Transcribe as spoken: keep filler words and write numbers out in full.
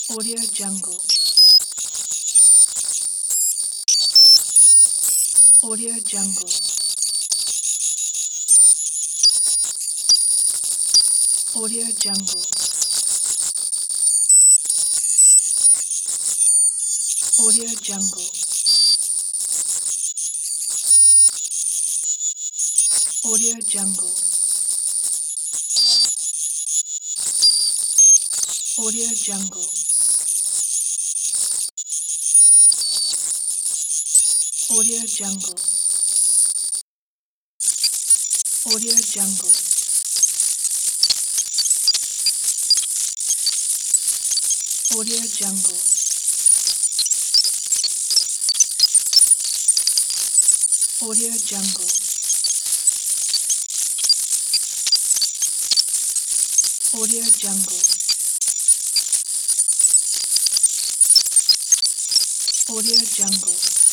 Audio Jungle. Audio Jungle. Audio Jungle. Audio Jungle. Audio Jungle. Audio Jungle. Audio Jungle. Audio Jungle. Audio Jungle. Audio Jungle. Audio Jungle. Audio Jungle.